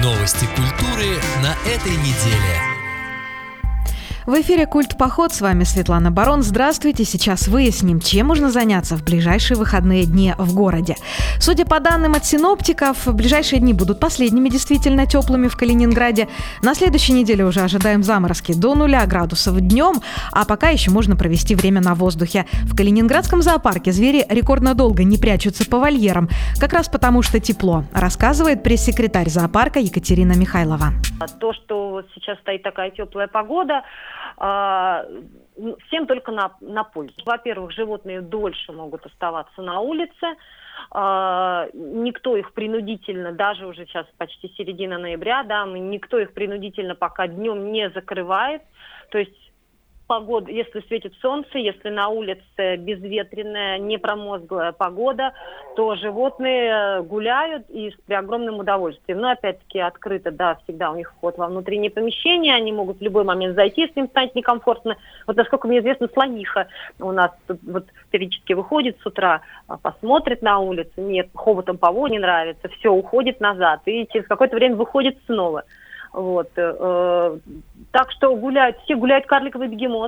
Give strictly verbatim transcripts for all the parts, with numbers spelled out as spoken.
Новости культуры на этой неделе. В эфире «Культ Поход», с вами Светлана Барон. Здравствуйте, сейчас выясним, чем можно заняться в ближайшие выходные дни в городе. Судя по данным от синоптиков, ближайшие дни будут последними действительно теплыми в Калининграде. На следующей неделе уже ожидаем заморозки до нуля градусов днем, а пока еще можно провести время на воздухе. В Калининградском зоопарке звери рекордно долго не прячутся по вольерам, как раз потому что тепло, рассказывает пресс-секретарь зоопарка Екатерина Михайлова. То, что вот сейчас стоит такая теплая погода, всем только на, на пользу. Во-первых, животные дольше могут оставаться на улице. Никто их принудительно, даже уже сейчас почти середина ноября, да, никто их принудительно пока днем не закрывает. То есть погода, если светит солнце, если на улице безветренная, непромозглая погода, то животные гуляют и с при огромным удовольствием. Но опять-таки открыто, да, всегда у них вход во внутренние помещения, они могут в любой момент зайти, если им станет некомфортно. Вот насколько мне известно, слониха у нас тут вот периодически выходит с утра, посмотрит на улицу, нет, хоботом поводит, не нравится, все, уходит назад и через какое-то время выходит снова. Вот, э, так что гуляют, все гуляют карликовый бегемот,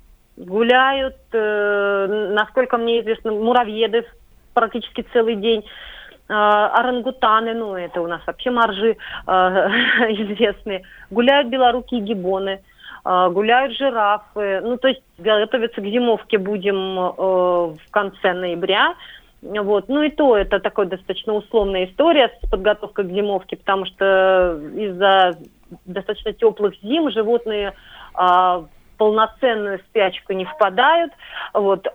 гуляют, э, насколько мне известно, муравьеды практически целый день, э, орангутаны, ну это у нас вообще моржи э, известные, гуляют белорукие гибоны, э, гуляют жирафы, ну то есть готовиться к зимовке будем э, в конце ноября. Вот. Ну и то, это такая достаточно условная история с подготовкой к зимовке, потому что из-за достаточно теплых зим животные а, в полноценную спячку не впадают. Вот.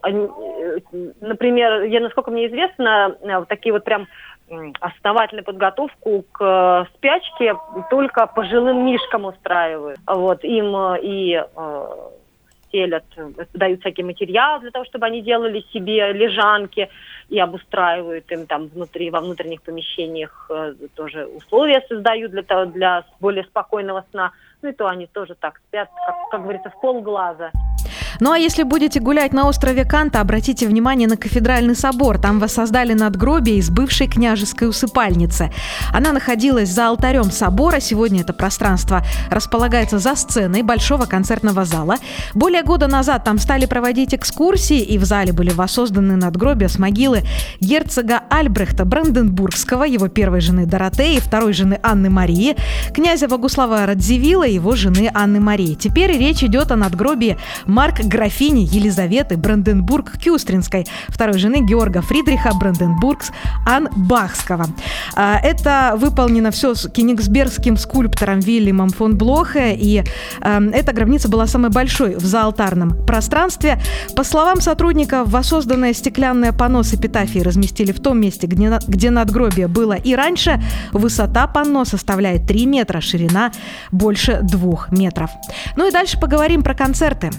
Например, я, насколько мне известно, вот такие вот прям основательную подготовку к спячке только пожилым мишкам устраивают. Вот. Им и стелят, дают всякие материалы для того, чтобы они делали себе лежанки и обустраивают им там внутри, во внутренних помещениях э, тоже условия создают для того, для более спокойного сна. Ну и то они тоже так спят, как, как говорится, в полглаза. Ну а если будете гулять на острове Канта, обратите внимание на кафедральный собор. Там воссоздали надгробие из бывшей княжеской усыпальницы. Она находилась за алтарем собора. Сегодня это пространство располагается за сценой большого концертного зала. Более года назад там стали проводить экскурсии, и в зале были воссозданы надгробия с могилы герцога Альбрехта Бранденбургского, его первой жены Доротеи, второй жены Анны Марии, князя Богуслава Радзивилла и его жены Анны Марии. Теперь речь идет о надгробии Марк графини Елизаветы Бранденбург-Кюстринской, второй жены Георга Фридриха Бранденбургс-Анбахского. Это выполнено все с кенигсбергским скульптором Вильямом фон Блохе, и эта гробница была самой большой в заалтарном пространстве. По словам сотрудников, воссозданное стеклянное панно с эпитафией разместили в том месте, где, где надгробие было и раньше. Высота панно составляет три метра, ширина больше двух метров. Ну и дальше поговорим про концерты.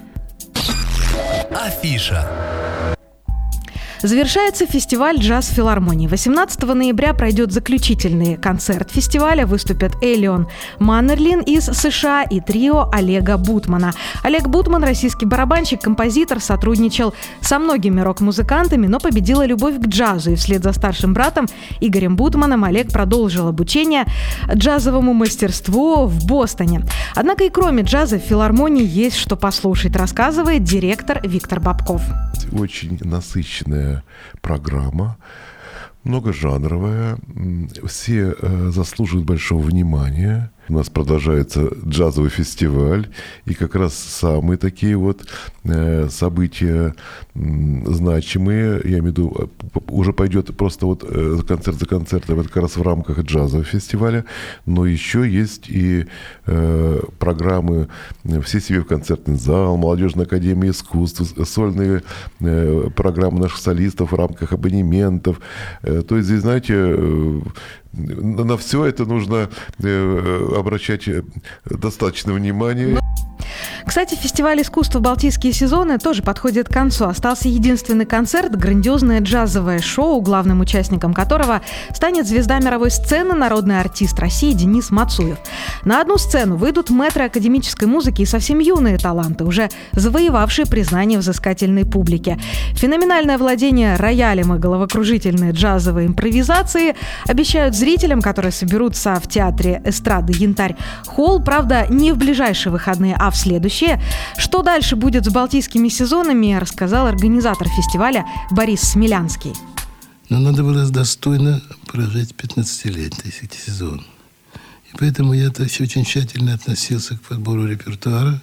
Афиша. Завершается фестиваль «Джаз в филармонии». восемнадцатого ноября пройдет заключительный концерт фестиваля. Выступят Элион Маннерлин из США и трио Олега Бутмана. Олег Бутман – российский барабанщик, композитор, сотрудничал со многими рок-музыкантами, но победила любовь к джазу. И вслед за старшим братом Игорем Бутманом Олег продолжил обучение джазовому мастерству в Бостоне. Однако и кроме джаза в филармонии есть что послушать, рассказывает директор Виктор Бабков. Очень насыщенная программа, многожанровая, все э, заслуживают большого внимания. У нас продолжается джазовый фестиваль, и как раз самые такие вот э, события э, значимые, я имею в виду, уже пойдет просто вот э, концерт за концертом, это как раз в рамках джазового фестиваля, но еще есть и э, программы «Все себе в концертный зал», Молодежная академия искусств, сольные э, программы наших солистов в рамках абонементов. Э, то есть здесь, знаете, э, на все это нужно э, обращать достаточно внимания. Кстати, фестиваль искусства «Балтийские сезоны» тоже подходит к концу. Остался единственный концерт – грандиозное джазовое шоу, главным участником которого станет звезда мировой сцены, народный артист России Денис Мацуев. На одну сцену выйдут мэтры академической музыки и совсем юные таланты, уже завоевавшие признание взыскательной публики. Феноменальное владение роялем и головокружительные джазовые импровизации обещают зрителям, которые соберутся в театре эстрады «Янтарь-холл», правда, не в ближайшие выходные, а в следующие. Что дальше будет с балтийскими сезонами, рассказал организатор фестиваля Борис Смелянский. Но надо было достойно прожить пятнадцатилетний сезон. И поэтому я очень тщательно относился к подбору репертуара.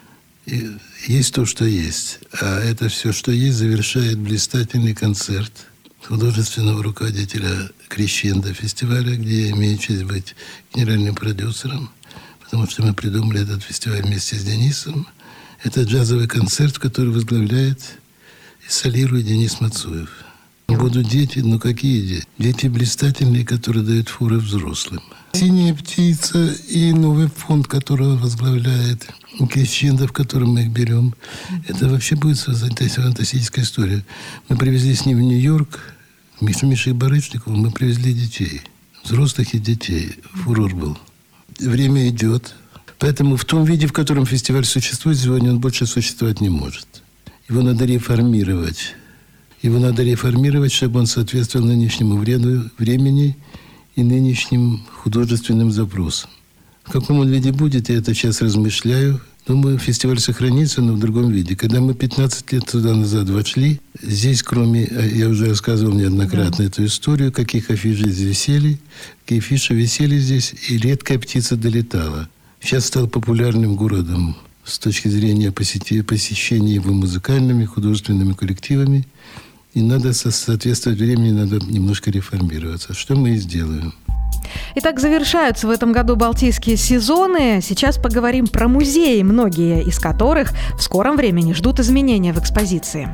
И есть то, что есть. А это все, что есть, завершает блистательный концерт художественного руководителя «Крещендо» фестиваля, где я имею честь быть генеральным продюсером, потому что мы придумали этот фестиваль вместе с Денисом. Это джазовый концерт, который возглавляет и солирует Денис Мацуев. Будут дети, но какие дети? Дети блистательные, которые дают форы взрослым. «Синяя птица» и новый фонд, которого возглавляет Крещендо, в котором мы их берем. Это вообще будет фантастическая история. Мы привезли с ним в Нью-Йорк Мишу Мишей Барышникову, мы привезли детей. Взрослых и детей. Фурор был. Время идет. Поэтому в том виде, в котором фестиваль существует сегодня, он больше существовать не может. Его надо реформировать. Его надо реформировать, чтобы он соответствовал нынешнему времени и нынешним художественным запросам. В каком он виде будет, я это сейчас размышляю. Думаю, фестиваль сохранится, но в другом виде. Когда мы пятнадцать лет туда назад вошли, здесь, кроме, я уже рассказывал неоднократно да. эту историю, каких афиш здесь висели, какие афиши висели здесь, и редкая птица долетала. Сейчас стал популярным городом с точки зрения посещения его музыкальными, художественными коллективами. И надо соответствовать времени, надо немножко реформироваться. Что мы и сделаем. Итак, завершаются в этом году балтийские сезоны. Сейчас поговорим про музеи, многие из которых в скором времени ждут изменения в экспозиции.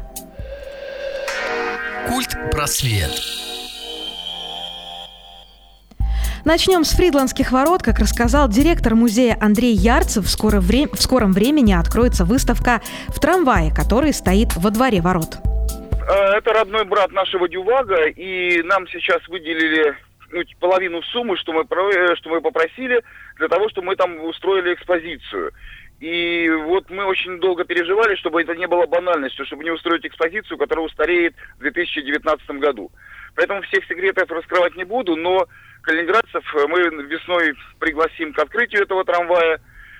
Культ-просвет. Начнем с Фридландских ворот. Как рассказал директор музея Андрей Ярцев, в, скоро вре- в скором времени откроется выставка в трамвае, который стоит во дворе ворот. Это родной брат нашего Дювага, и нам сейчас выделили ну, половину суммы, что мы, что мы попросили, для того, чтобы мы там устроили экспозицию. И вот мы очень долго переживали, чтобы это не было банальностью, чтобы не устроить экспозицию, которая устареет в две тысячи девятнадцатом году. Поэтому всех секретов раскрывать не буду, но калининградцев мы весной пригласим к открытию этого трамвая.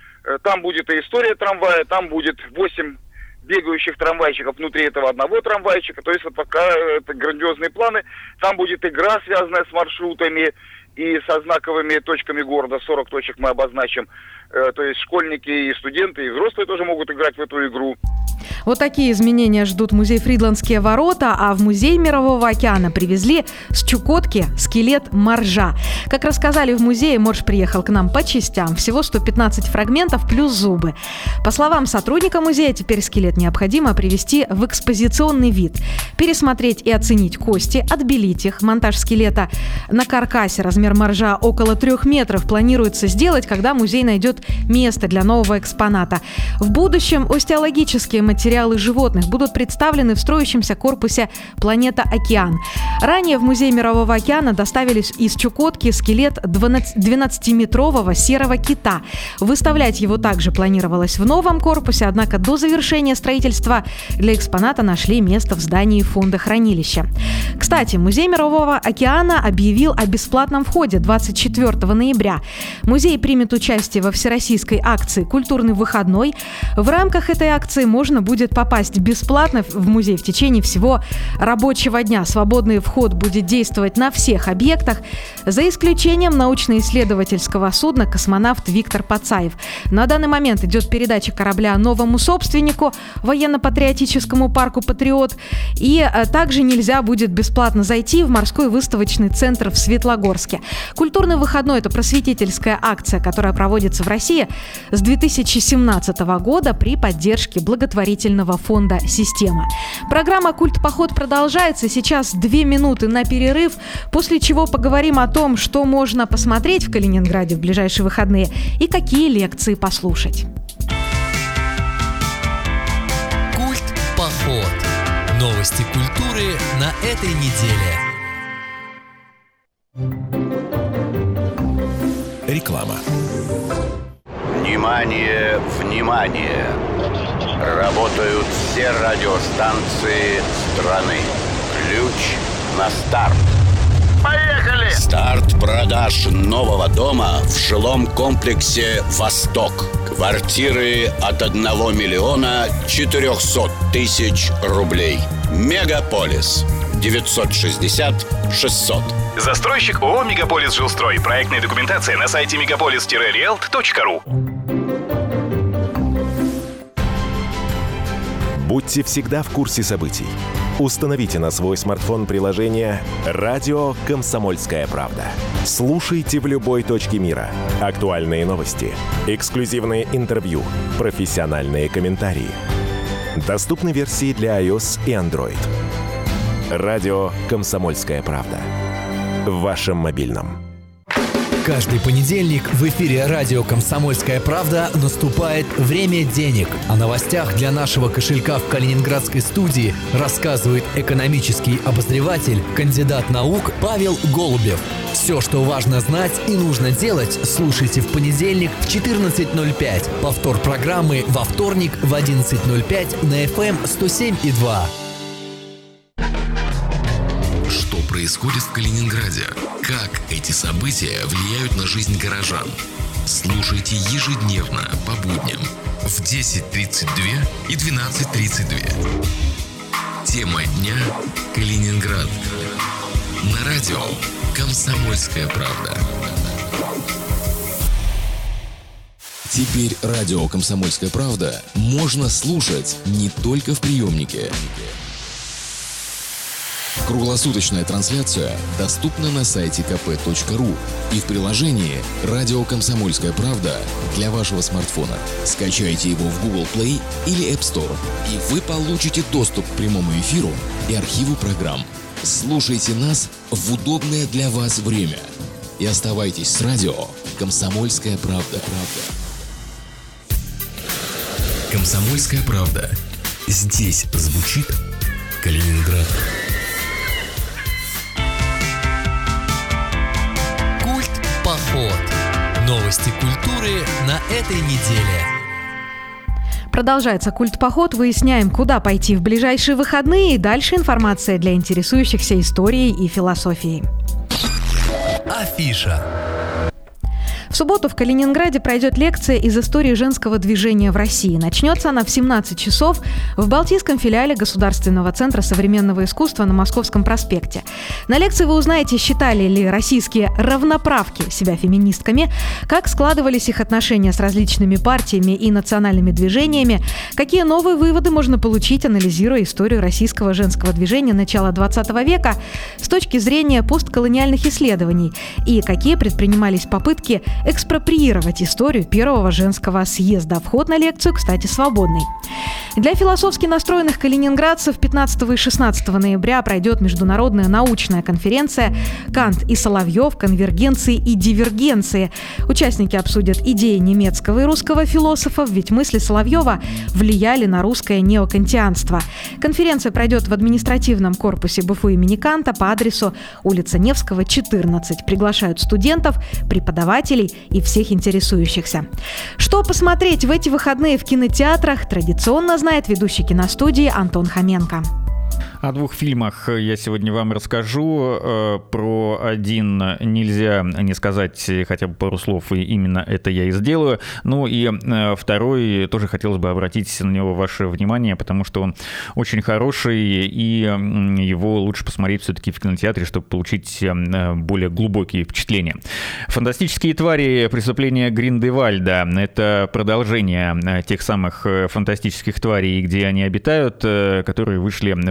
Там будет и история трамвая, там будет восемь бегающих трамвайчиков внутри этого одного трамвайчика. То есть вот пока это грандиозные планы. Там будет игра, связанная с маршрутами и со знаковыми точками города. сорок точек мы обозначим. То есть школьники и студенты, и взрослые тоже могут играть в эту игру. Вот такие изменения ждут музей «Фридландские ворота», а в музей Мирового океана привезли с Чукотки скелет моржа. Как рассказали в музее, морж приехал к нам по частям, всего сто пятнадцать фрагментов плюс зубы. По словам сотрудника музея, теперь скелет необходимо привести в экспозиционный вид, пересмотреть и оценить кости, отбелить их. Монтаж скелета на каркасе, размер моржа около трех метров, планируется сделать, когда музей найдет место для нового экспоната. В будущем остеологические материалы животных будут представлены в строящемся корпусе «Планета Океан». Ранее в музей Мирового океана доставили из Чукотки скелет двенадцатиметрового серого кита. Выставлять его также планировалось в новом корпусе, однако до завершения строительства для экспоната нашли место в здании фонда хранилища. Кстати, музей Мирового океана объявил о бесплатном входе двадцать четвёртого ноября. Музей примет участие во всероссийской акции «Культурный выходной». В рамках этой акции можно будет попасть бесплатно в музей в течение всего рабочего дня. Свободный вход будет действовать на всех объектах, за исключением научно-исследовательского судна «Космонавт Виктор Пацаев». На данный момент идет передача корабля новому собственнику, военно-патриотическому парку «Патриот». И также нельзя будет бесплатно зайти в морской выставочный центр в Светлогорске. «Культурный выходной» – это просветительская акция, которая проводится в России с две тысячи семнадцатого года при поддержке благотворительного фонда «Система». Программа «Культ-поход» продолжается. Сейчас две минуты на перерыв, после чего поговорим о том, что можно посмотреть в Калининграде в ближайшие выходные и какие лекции послушать. поход. Новости культуры на этой неделе. Реклама. Внимание, внимание! Работают все радиостанции страны. Ключ на старт. Поехали! Старт продаж нового дома в жилом комплексе «Восток». Квартиры от одного миллиона четырехсот тысяч рублей. Мегаполис. девятьсот шестьдесят шестьсот. Застройщик ООО «Мегаполис Жилстрой». Проектная документация на сайте мегаполис риэлт точка ру. Будьте всегда в курсе событий. Установите на свой смартфон приложение «Радио Комсомольская правда». Слушайте в любой точке мира. Актуальные новости, эксклюзивные интервью, профессиональные комментарии. Доступны версии для iOS и Android. «Радио Комсомольская правда». В вашем мобильном. Каждый понедельник в эфире радио «Комсомольская правда» наступает «Время денег». О новостях для нашего кошелька в калининградской студии рассказывает экономический обозреватель, кандидат наук Павел Голубев. Все, что важно знать и нужно делать, слушайте в понедельник в четырнадцать ноль пять. Повтор программы во вторник в одиннадцать ноль пять на эф эм сто семь и два. Что происходит в Калининграде? Как эти события влияют на жизнь горожан? Слушайте ежедневно по будням в десять тридцать два и двенадцать тридцать два. Тема дня – Калининград. На радио «Комсомольская правда». Теперь радио «Комсомольская правда» можно слушать не только в приемнике. Круглосуточная трансляция доступна на сайте ка пэ точка ру и в приложении «Радио Комсомольская правда» для вашего смартфона. Скачайте его в Google Play или App Store, и вы получите доступ к прямому эфиру и архиву программ. Слушайте нас в удобное для вас время и оставайтесь с радио «Комсомольская правда». «Комсомольская правда». Здесь звучит Калининград. Поход. Новости культуры на этой неделе. Продолжается «Культ-поход». Выясняем, куда пойти в ближайшие выходные. И дальше информация для интересующихся историей и философией. Афиша. В субботу в Калининграде пройдет лекция из истории женского движения в России. Начнется она в семнадцать часов в Балтийском филиале Государственного центра современного искусства на Московском проспекте. На лекции вы узнаете, считали ли российские равноправки себя феминистками, как складывались их отношения с различными партиями и национальными движениями, какие новые выводы можно получить, анализируя историю российского женского движения начала двадцатого века с точки зрения постколониальных исследований, и какие предпринимались попытки экспроприировать историю первого женского съезда. Вход на лекцию, кстати, свободный. Для философски настроенных калининградцев пятнадцатого и шестнадцатого ноября пройдет международная научная конференция «Кант и Соловьев. Конвергенции и дивергенции». Участники обсудят идеи немецкого и русского философов, ведь мысли Соловьева влияли на русское неокантианство. Конференция пройдет в административном корпусе бэ эф у имени Канта по адресу улица Невского, четырнадцать. Приглашают студентов, преподавателей и всех интересующихся. Что посмотреть в эти выходные в кинотеатрах, традиционно знает ведущий киностудии Антон Хоменко. О двух фильмах я сегодня вам расскажу. Про один нельзя не сказать хотя бы пару слов, и именно это я и сделаю. Ну и второй тоже хотелось бы обратить на него ваше внимание, потому что он очень хороший, и его лучше посмотреть все-таки в кинотеатре, чтобы получить более глубокие впечатления. «Фантастические твари. Преступления Гриндевальда» — это продолжение тех самых фантастических тварей, где они обитают, которые вышли в ноябре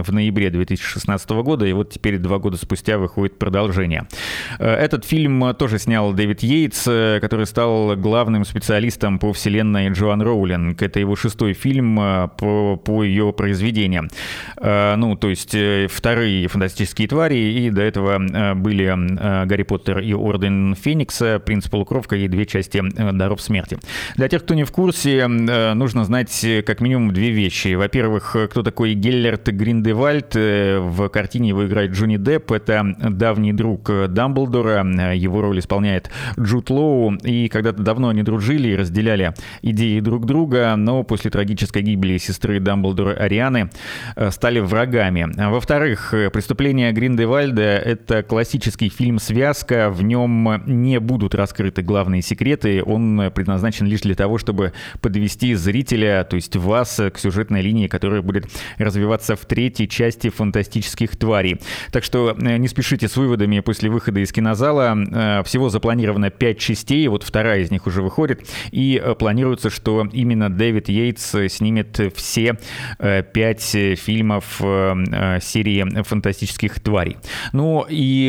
ноябре две тысячи шестнадцатого года, и вот теперь два года спустя выходит продолжение. Этот фильм тоже снял Дэвид Йейтс, который стал главным специалистом по вселенной Джоан Роулинг. Это его шестой фильм по, по ее произведениям. Ну, то есть вторые «Фантастические твари», и до этого были «Гарри Поттер и Орден Феникса», «Принц Полукровка» и две части «Даров смерти». Для тех, кто не в курсе, нужно знать как минимум две вещи. Во-первых, кто такой Геллерт Гриндевальд. В картине его играет Джонни Депп. Это давний друг Дамблдора. Его роль исполняет Джуд Лоу. И когда-то давно они дружили и разделяли идеи друг друга, но после трагической гибели сестры Дамблдора Арианы стали врагами. Во-вторых, «Преступление Гриндевальда» — это классический фильм-связка. В нем не будут раскрыты главные секреты. Он предназначен лишь для того, чтобы подвести зрителя, то есть вас, к сюжетной линии, которая будет развиваться в третьей части «Фантастических тварей». Так что не спешите с выводами после выхода из кинозала. Всего запланировано пять частей, вот вторая из них уже выходит, и планируется, что именно Дэвид Йейтс снимет все пять фильмов серии «Фантастических тварей». Ну и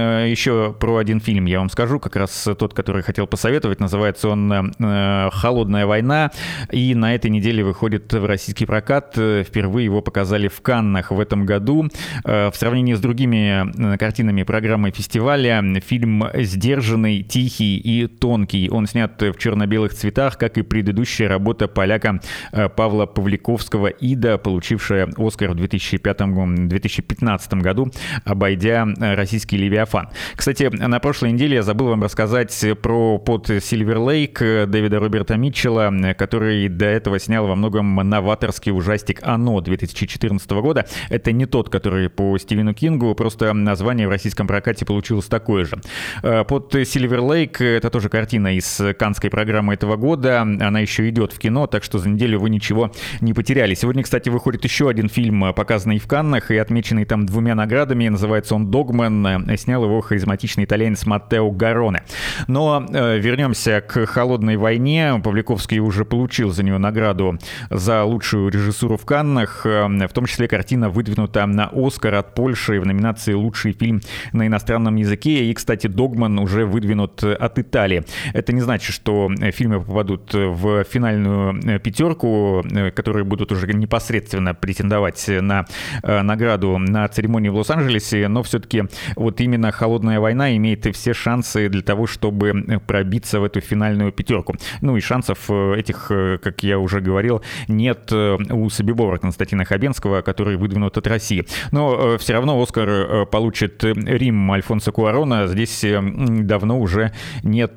еще про один фильм я вам скажу, как раз тот, который хотел посоветовать. Называется он «Холодная война», и на этой неделе выходит в российский прокат. Впервые его показали в Каннах в этом году. В сравнении с другими картинами программы фестиваля, фильм сдержанный, тихий и тонкий. Он снят в черно-белых цветах, как и предыдущая работа поляка Павла Павликовского «Ида», получившая «Оскар» в две тысячи пятом - две тысячи пятнадцатом году, обойдя российский «Левиафан». Кстати, на прошлой неделе я забыл вам рассказать про «Под Сильвер Лейк» Дэвида Роберта Митчелла, который до этого снял во многом новаторский ужастик «Оно» две тысячи четырнадцатого года. Это не тот, который по Стивену Кингу, просто название в российском прокате получилось такое же. «Под Сильвер Лейк» — это тоже картина из каннской программы этого года. Она еще идет в кино, так что за неделю вы ничего не потеряли. Сегодня, кстати, выходит еще один фильм, показанный в Каннах и отмеченный там двумя наградами. Называется он «Догман». Снял его харизматичный итальянец Маттео Гарроне. Но э, вернемся к «Холодной войне». Павликовский уже получил за нее награду за лучшую режиссуру в Каннах. В том числе картина выдвинута на «Оскар» от Польши в номинации «Лучший фильм на иностранном языке». И, кстати, «Догман» уже выдвинут от Италии. Это не значит, что фильмы попадут в финальную пятерку, которые будут уже непосредственно претендовать на награду на церемонии в Лос-Анджелесе, но все-таки вот именно «Холодная война» имеет все шансы для того, чтобы пробиться в эту финальную пятерку. Ну и шансов этих, как я уже говорил, нет у «Собибора» Константина Хабенского, который выдвинут от России. Но все равно «Оскар» получит «Рим» Альфонсо Куарона. Здесь давно уже нет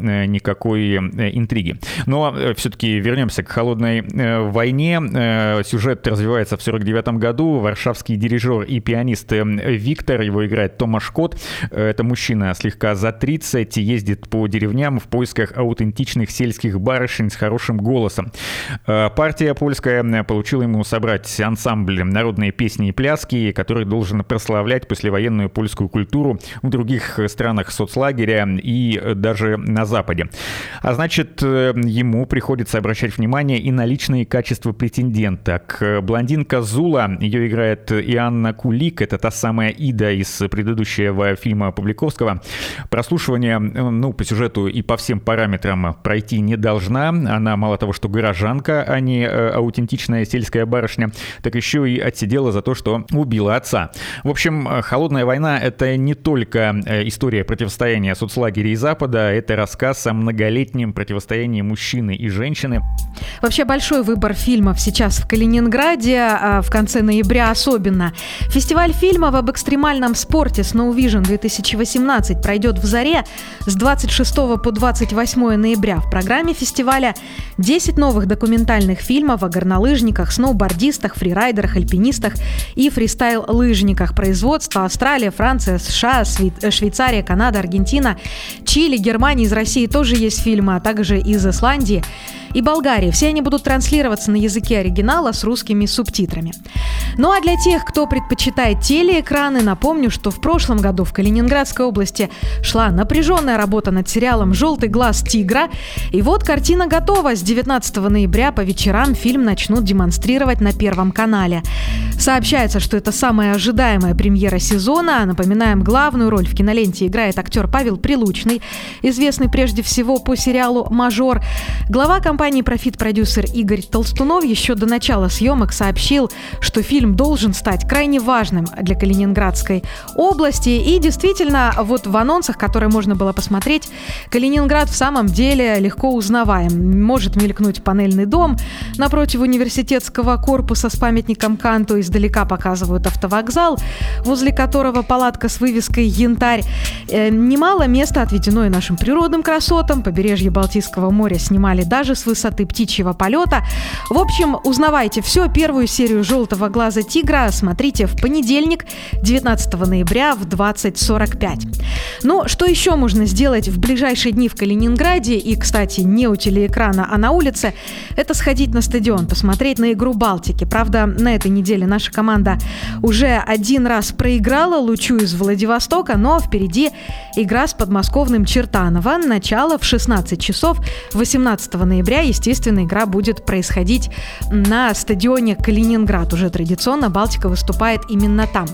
никакой интриги. Но все-таки вернемся к «Холодной войне». Сюжет развивается в сорок девятом году. Варшавский дирижер и пианист Виктор, его играет Томаш Кот. Это мужчина слегка за тридцать, ездит по деревням в поисках аутентичных сельских барышень с хорошим голосом. Партия польская поручила ему собрать ансамбль «Народные песни и пляски», который должен прославлять послевоенную польскую культуру в других странах соцлагеря и даже на Западе. А значит, ему приходится обращать внимание и на личные качества претенденток. Блондинка Зула, ее играет Иоанна Кулик, это та самая Ида из предыдущего фильма Павликовского. Прослушивание, ну, по сюжету и по всем параметрам пройти не должна. Она мало того, что горожанка, а не аутентичная сельская барышня, так еще и отсидела за то, что убила отца. В общем, «Холодная война» — это не только история противостояния соцлагеря и Запада, это рассказ о многолетнем противостоянии мужчины и женщины. Вообще большой выбор фильмов сейчас в Калининграде, а в конце ноября особенно. Фестиваль фильмов об экстремальном спорте Snow Vision две тысячи восемнадцать пройдет в Заре с двадцать шестого по двадцать восьмое ноября. В программе фестиваля десять новых документальных фильмов о горнолыжниках, сноубордистах, фрирайдерах, альпинистах и фристайл-лыжниках. Производство: Австралия, Франция, США, Швейцария, Канада, Аргентина, Чили, Германия. Из России тоже есть фильмы, а также из Исландии и Болгарии. Все они будут транслироваться на языке оригинала с русскими субтитрами. Ну а для тех, кто предпочитает телеэкраны, напомню, что в прошлом году в Калининградской области шла напряженная работа над сериалом «Желтый глаз тигра». И вот картина готова. С девятнадцатого ноября по вечерам фильм начнут демонстрировать на Первом канале. Сообщ... Сообщается, что это самая ожидаемая премьера сезона. Напоминаем, главную роль в киноленте играет актер Павел Прилучный, известный прежде всего по сериалу «Мажор». Глава компании «Профит-продюсер» Игорь Толстунов еще до начала съемок сообщил, что фильм должен стать крайне важным для Калининградской области. И действительно, вот в анонсах, которые можно было посмотреть, Калининград в самом деле легко узнаваем. Может мелькнуть панельный дом напротив университетского корпуса с памятником Канту. Издалека показывают автовокзал, возле которого палатка с вывеской «Янтарь». Э, немало места отведено и нашим природным красотам. Побережье Балтийского моря снимали даже с высоты птичьего полета. В общем, узнавайте все. Первую серию «Желтого глаза тигра» смотрите в понедельник, девятнадцатого ноября в двадцать сорок пять. Ну, что еще можно сделать в ближайшие дни в Калининграде? И, кстати, не у телеэкрана, а на улице. Это сходить на стадион, посмотреть на игру Балтики. Правда, на этой неделе наша команда уже один раз проиграла Лучу из Владивостока, но впереди игра с подмосковным Чертаново. Начало в шестнадцать часов восемнадцатого ноября. Естественно, игра будет происходить на стадионе Калининград. Уже традиционно Балтика выступает именно там.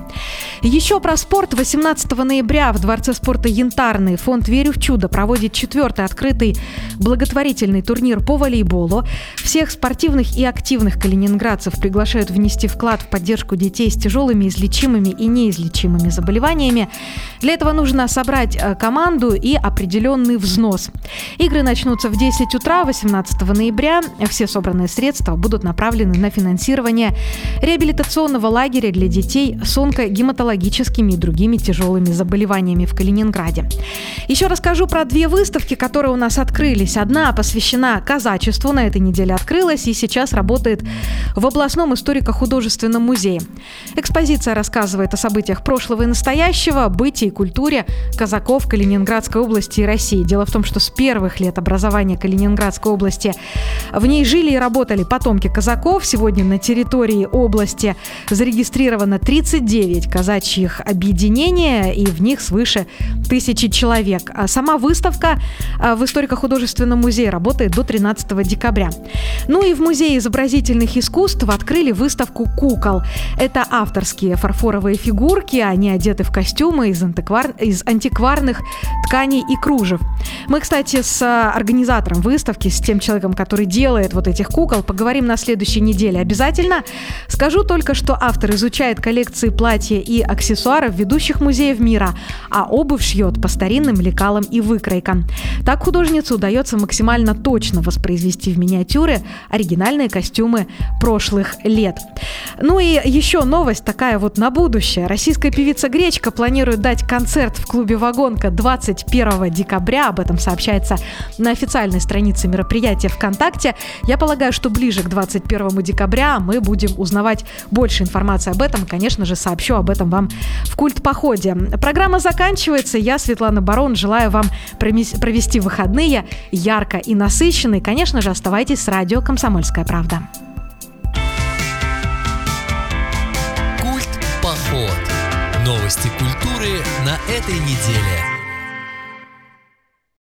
Еще про спорт. восемнадцатого ноября в Дворце спорта «Янтарный» фонд «Верю в чудо» проводит четвертый открытый благотворительный турнир по волейболу. Всех спортивных и активных калининградцев приглашают внести вклад в поддержку детей с тяжелыми излечимыми и неизлечимыми заболеваниями. Для этого нужно собрать команду и определенный взнос. Игры начнутся в десять утра восемнадцатого ноября. Все собранные средства будут направлены на финансирование реабилитационного лагеря для детей с онкогематологическими и другими тяжелыми заболеваниями в Калининграде. Еще расскажу про две выставки, которые у нас открылись. Одна посвящена казачеству, на этой неделе открылась и сейчас работает в областном историко-художественном музее. Экспозиция рассказывает о событиях прошлого и настоящего, бытии и культуре казаков Калининградской области и России. Дело в том, что с первых лет образования Калининградской области в ней жили и работали потомки казаков. Сегодня на территории области зарегистрировано тридцать девять казачьих объединений, и в них свыше тысячи человек. А сама выставка в историко-художественном музее работает до тринадцатого декабря. Ну и в Музее изобразительных искусств открыли выставку кукол. Это авторские фарфоровые фигурки, они одеты в костюмы из, антиквар... из антикварных тканей и кружев. Мы, кстати, с организатором выставки, с тем человеком, который делает вот этих кукол, поговорим на следующей неделе обязательно. Скажу только, что автор изучает коллекции платья и аксессуаров ведущих музеев мира, а обувь шьет по старинным лекалам и выкройкам. Так художнице удается максимально точно воспроизвести в миниатюры оригинальные костюмы прошлых лет. Ну и еще новость такая вот на будущее. Российская певица Гречка планирует дать концерт в клубе «Вагонка» двадцать первого декабря. Об этом сообщается на официальной странице мероприятия ВКонтакте. Я полагаю, что ближе к двадцать первому декабря мы будем узнавать больше информации об этом. Конечно же, сообщу об этом вам в культ-походе. Программа заканчивается. Я, Светлана Барон, желаю вам провести выходные ярко и насыщенно. И, конечно же, оставайтесь с радио «Комсомольская правда». Культ-поход. Новости культуры на этой неделе.